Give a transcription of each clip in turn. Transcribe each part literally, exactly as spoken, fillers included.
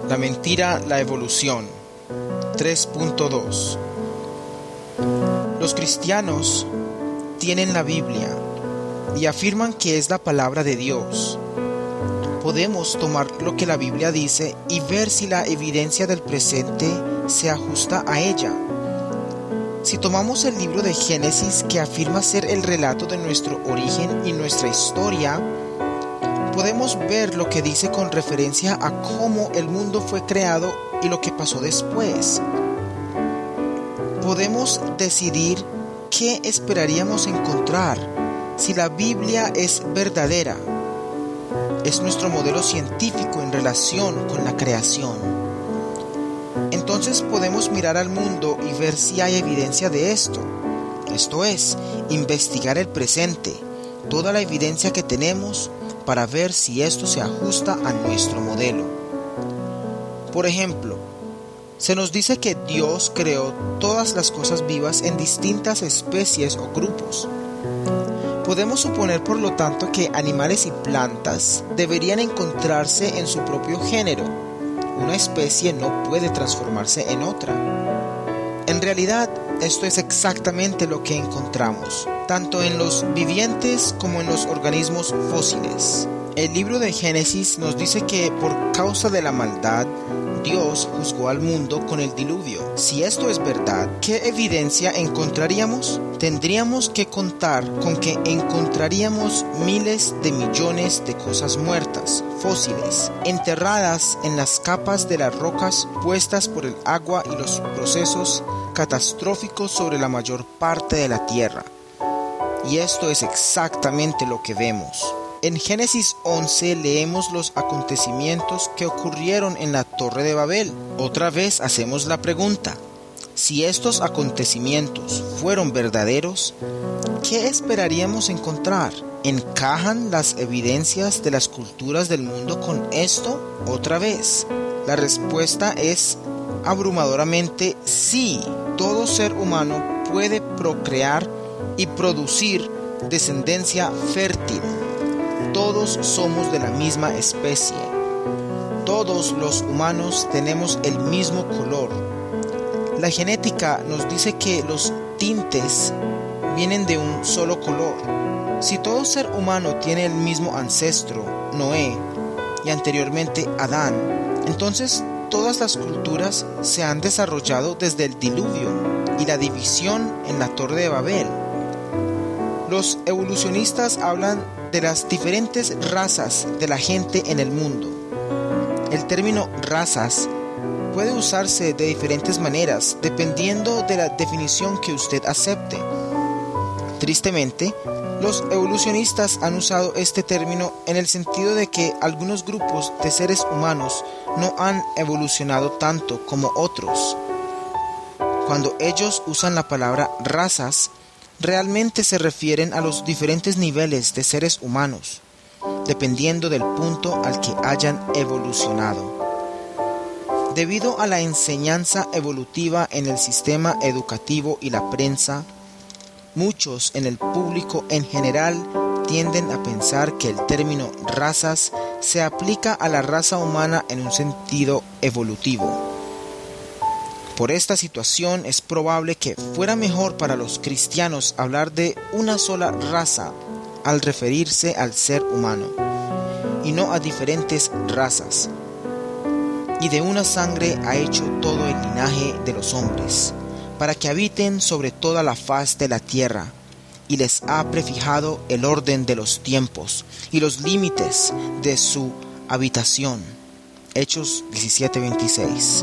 La mentira, la evolución. tres punto dos. Los cristianos tienen la Biblia y afirman que es la palabra de Dios. Podemos tomar lo que la Biblia dice y ver si la evidencia del presente se ajusta a ella. Si tomamos el libro de Génesis, que afirma ser el relato de nuestro origen y nuestra historia, podemos ver lo que dice con referencia a cómo el mundo fue creado y lo que pasó después. Podemos decidir qué esperaríamos encontrar si la Biblia es verdadera. Es nuestro modelo científico en relación con la creación. Entonces podemos mirar al mundo y ver si hay evidencia de esto. Esto es, investigar el presente, toda la evidencia que tenemos para ver si esto se ajusta a nuestro modelo. Por ejemplo, se nos dice que Dios creó todas las cosas vivas en distintas especies o grupos. Podemos suponer, por lo tanto, que animales y plantas deberían encontrarse en su propio género. Una especie no puede transformarse en otra. En realidad, esto es exactamente lo que encontramos, tanto en los vivientes como en los organismos fósiles. El libro de Génesis nos dice que por causa de la maldad, Dios juzgó al mundo con el diluvio. Si esto es verdad, ¿qué evidencia encontraríamos? Tendríamos que contar con que encontraríamos miles de millones de cosas muertas, fósiles, enterradas en las capas de las rocas puestas por el agua y los procesos catastróficos sobre la mayor parte de la tierra. Y esto es exactamente lo que vemos. En Génesis once leemos los acontecimientos que ocurrieron en la Torre de Babel. Otra vez hacemos la pregunta: si estos acontecimientos fueron verdaderos, ¿qué esperaríamos encontrar? ¿Encajan las evidencias de las culturas del mundo con esto? Otra vez, la respuesta es abrumadoramente sí. Todo ser humano puede procrear y producir descendencia fértil. Todos somos de la misma especie. Todos los humanos tenemos el mismo color. La genética nos dice que los tintes vienen de un solo color. Si todo ser humano tiene el mismo ancestro, Noé, y anteriormente Adán, entonces todas las culturas se han desarrollado desde el diluvio y la división en la Torre de Babel. Los evolucionistas hablan de las diferentes razas de la gente en el mundo. El término razas puede usarse de diferentes maneras dependiendo de la definición que usted acepte. Tristemente, los evolucionistas han usado este término en el sentido de que algunos grupos de seres humanos no han evolucionado tanto como otros. Cuando ellos usan la palabra razas, realmente se refieren a los diferentes niveles de seres humanos, dependiendo del punto al que hayan evolucionado. Debido a la enseñanza evolutiva en el sistema educativo y la prensa, muchos en el público en general tienden a pensar que el término razas se aplica a la raza humana en un sentido evolutivo. Por esta situación es probable que fuera mejor para los cristianos hablar de una sola raza al referirse al ser humano, y no a diferentes razas. Y de una sangre ha hecho todo el linaje de los hombres, para que habiten sobre toda la faz de la tierra, y les ha prefijado el orden de los tiempos y los límites de su habitación. Hechos diecisiete veintiséis.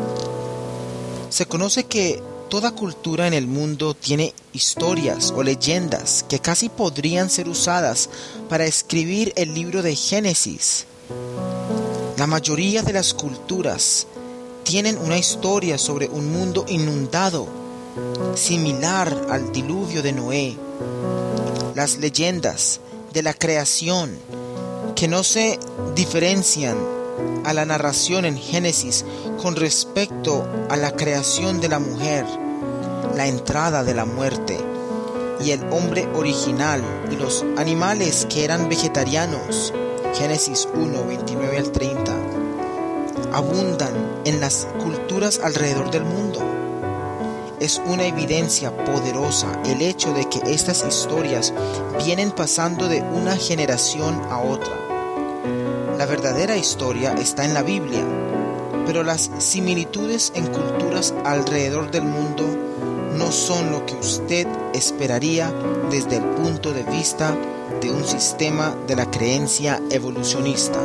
Se conoce que toda cultura en el mundo tiene historias o leyendas que casi podrían ser usadas para escribir el libro de Génesis. La mayoría de las culturas tienen una historia sobre un mundo inundado, similar al diluvio de Noé. Las leyendas de la creación, que no se diferencian a la narración en Génesis con respecto a la creación de la mujer, la entrada de la muerte y el hombre original y los animales que eran vegetarianos, Génesis uno, veintinueve al treinta. abundan en las culturas alrededor del mundo. Es una evidencia poderosa el hecho de que estas historias vienen pasando de una generación a otra. La verdadera historia está en la Biblia, pero las similitudes en culturas alrededor del mundo no son lo que usted esperaría desde el punto de vista de un sistema de la creencia evolucionista.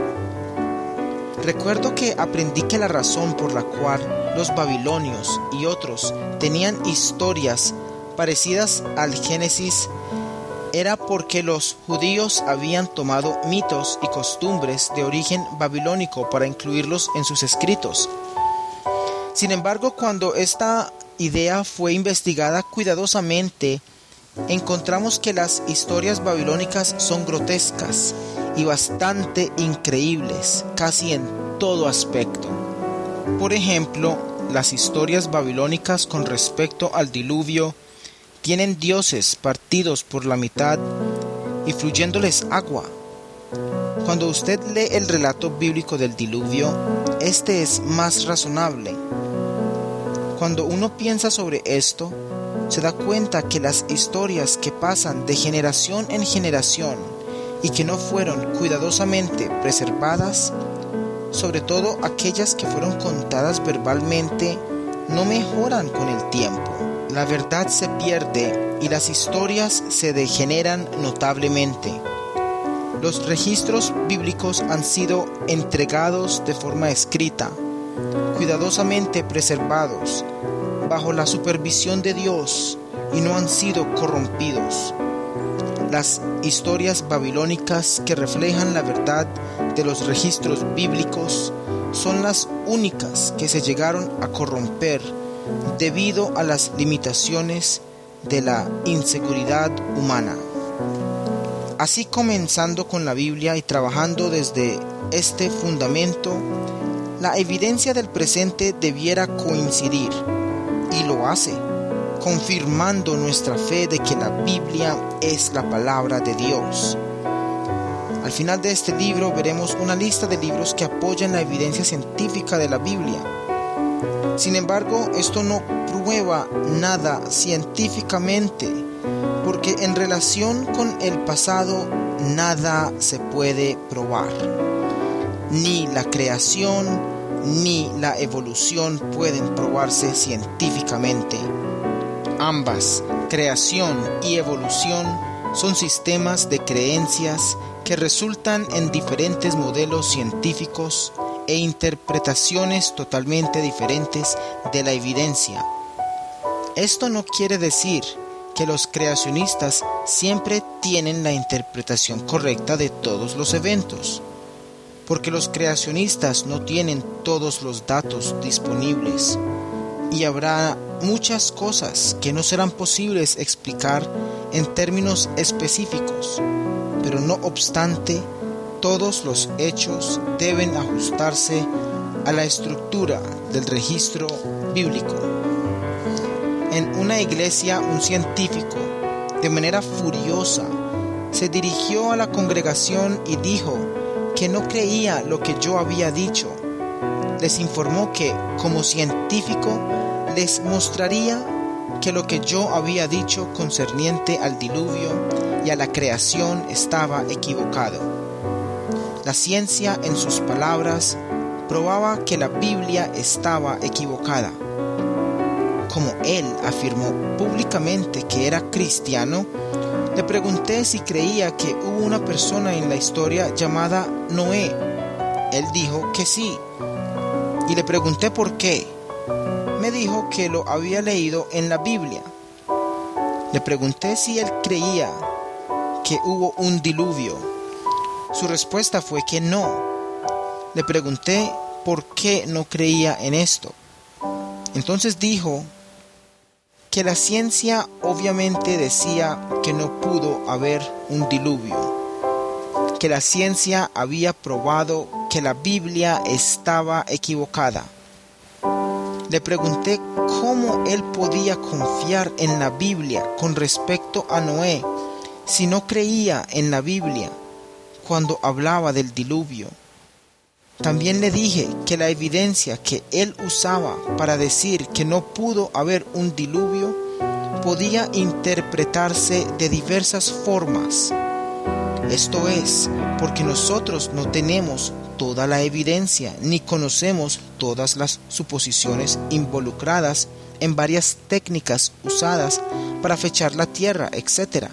Recuerdo que aprendí que la razón por la cual los babilonios y otros tenían historias parecidas al Génesis era porque los judíos habían tomado mitos y costumbres de origen babilónico para incluirlos en sus escritos. Sin embargo, cuando esta idea fue investigada cuidadosamente, encontramos que las historias babilónicas son grotescas y bastante increíbles, casi en todo aspecto. Por ejemplo, las historias babilónicas con respecto al diluvio tienen dioses partidos por la mitad y fluyéndoles agua. Cuando usted lee el relato bíblico del diluvio, este es más razonable. Cuando uno piensa sobre esto, se da cuenta que las historias que pasan de generación en generación y que no fueron cuidadosamente preservadas, sobre todo aquellas que fueron contadas verbalmente, no mejoran con el tiempo. La verdad se pierde y las historias se degeneran notablemente. Los registros bíblicos han sido entregados de forma escrita, cuidadosamente preservados, bajo la supervisión de Dios, y no han sido corrompidos. Las historias babilónicas que reflejan la verdad de los registros bíblicos son las únicas que se llegaron a corromper debido a las limitaciones de la inseguridad humana. Así, comenzando con la Biblia y trabajando desde este fundamento, la evidencia del presente debiera coincidir, y lo hace, confirmando nuestra fe de que la Biblia es la palabra de Dios. Al final de este libro veremos una lista de libros que apoyan la evidencia científica de la Biblia. Sin embargo, esto no prueba nada científicamente, porque en relación con el pasado nada se puede probar. Ni la creación ni la evolución pueden probarse científicamente. Ambas, creación y evolución, son sistemas de creencias que resultan en diferentes modelos científicos e interpretaciones totalmente diferentes de la evidencia. Esto no quiere decir que los creacionistas siempre tienen la interpretación correcta de todos los eventos, porque los creacionistas no tienen todos los datos disponibles, y habrá muchas cosas que no serán posibles explicar en términos específicos, pero no obstante, todos los hechos deben ajustarse a la estructura del registro bíblico. En una iglesia, un científico, de manera furiosa, se dirigió a la congregación y dijo que no creía lo que yo había dicho. Les informó que, como científico, les mostraría que lo que yo había dicho concerniente al diluvio y a la creación estaba equivocado. La ciencia, en sus palabras, probaba que la Biblia estaba equivocada. Como él afirmó públicamente que era cristiano, le pregunté si creía que hubo una persona en la historia llamada Noé. Él dijo que sí, y le pregunté por qué. Me dijo que lo había leído en la Biblia. Le pregunté si él creía que hubo un diluvio. Su respuesta fue que no. Le pregunté por qué no creía en esto. Entonces dijo que la ciencia obviamente decía que no pudo haber un diluvio, que la ciencia había probado que la Biblia estaba equivocada. Le pregunté cómo él podía confiar en la Biblia con respecto a Noé si no creía en la Biblia cuando hablaba del diluvio. También le dije que la evidencia que él usaba para decir que no pudo haber un diluvio podía interpretarse de diversas formas. Esto es, porque nosotros no tenemos toda la evidencia ni conocemos todas las suposiciones involucradas en varias técnicas usadas para fechar la tierra, etcétera.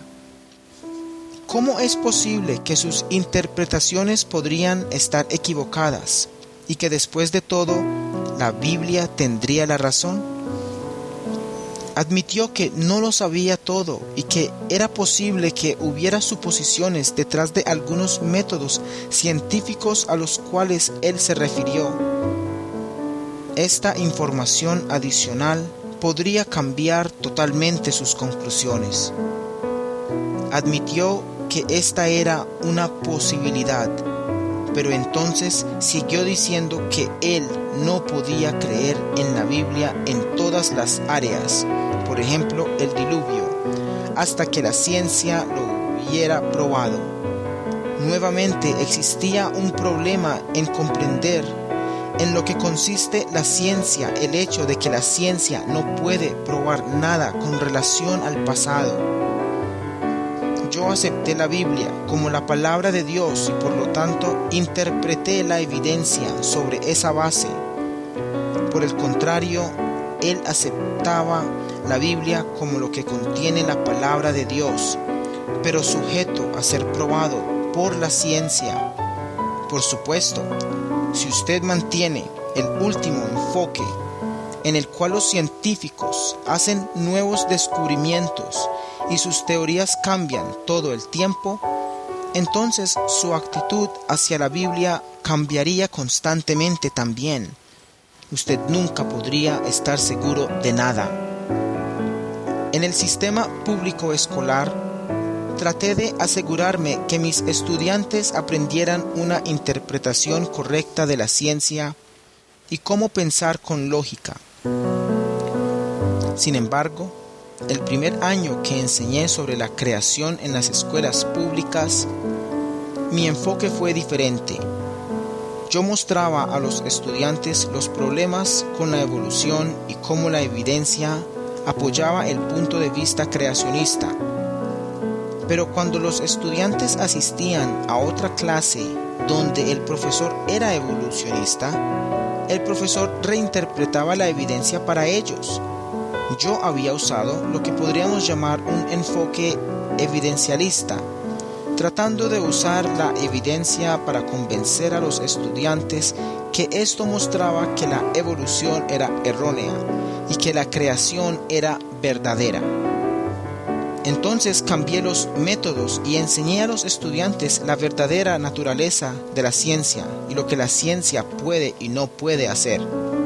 ¿Cómo es posible que sus interpretaciones podrían estar equivocadas y que después de todo la Biblia tendría la razón? Admitió que no lo sabía todo y que era posible que hubiera suposiciones detrás de algunos métodos científicos a los cuales él se refirió. Esta información adicional podría cambiar totalmente sus conclusiones. Admitió que esta era una posibilidad, pero entonces siguió diciendo que él no podía creer en la Biblia en todas las áreas, por ejemplo el diluvio, hasta que la ciencia lo hubiera probado. Nuevamente existía un problema en comprender en lo que consiste la ciencia, el hecho de que la ciencia no puede probar nada con relación al pasado. Yo acepté la Biblia como la palabra de Dios y por lo tanto interpreté la evidencia sobre esa base. Por el contrario, él aceptaba la Biblia como lo que contiene la palabra de Dios, pero sujeto a ser probado por la ciencia. Por supuesto, si usted mantiene el último enfoque en el cual los científicos hacen nuevos descubrimientos y sus teorías cambian todo el tiempo, entonces su actitud hacia la Biblia cambiaría constantemente también. Usted nunca podría estar seguro de nada. En el sistema público escolar, traté de asegurarme que mis estudiantes aprendieran una interpretación correcta de la ciencia y cómo pensar con lógica. Sin embargo, el primer año que enseñé sobre la creación en las escuelas públicas, mi enfoque fue diferente. Yo mostraba a los estudiantes los problemas con la evolución y cómo la evidencia apoyaba el punto de vista creacionista. Pero cuando los estudiantes asistían a otra clase donde el profesor era evolucionista, el profesor reinterpretaba la evidencia para ellos. Yo había usado lo que podríamos llamar un enfoque evidencialista, tratando de usar la evidencia para convencer a los estudiantes que esto mostraba que la evolución era errónea y que la creación era verdadera. Entonces cambié los métodos y enseñé a los estudiantes la verdadera naturaleza de la ciencia y lo que la ciencia puede y no puede hacer.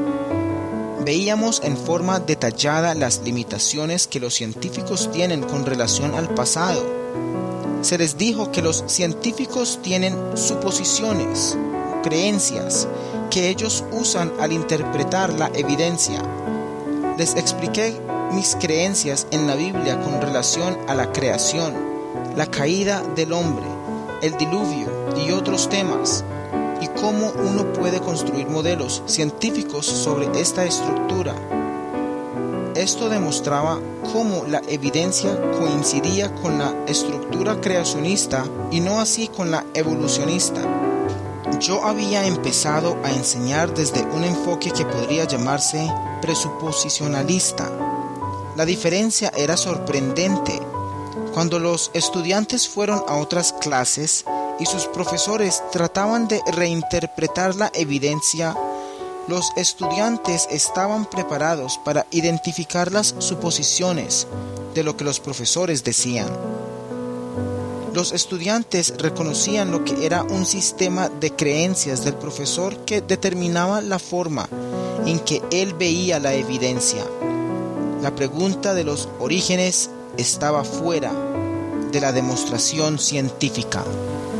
Veíamos en forma detallada las limitaciones que los científicos tienen con relación al pasado. Se les dijo que los científicos tienen suposiciones, creencias, que ellos usan al interpretar la evidencia. Les expliqué mis creencias en la Biblia con relación a la creación, la caída del hombre, el diluvio y otros temas, y cómo uno puede construir modelos científicos sobre esta estructura. Esto demostraba cómo la evidencia coincidía con la estructura creacionista y no así con la evolucionista. Yo había empezado a enseñar desde un enfoque que podría llamarse presuposicionalista. La diferencia era sorprendente. Cuando los estudiantes fueron a otras clases y sus profesores trataban de reinterpretar la evidencia, los estudiantes estaban preparados para identificar las suposiciones de lo que los profesores decían. Los estudiantes reconocían lo que era un sistema de creencias del profesor que determinaba la forma en que él veía la evidencia. La pregunta de los orígenes estaba fuera de la demostración científica.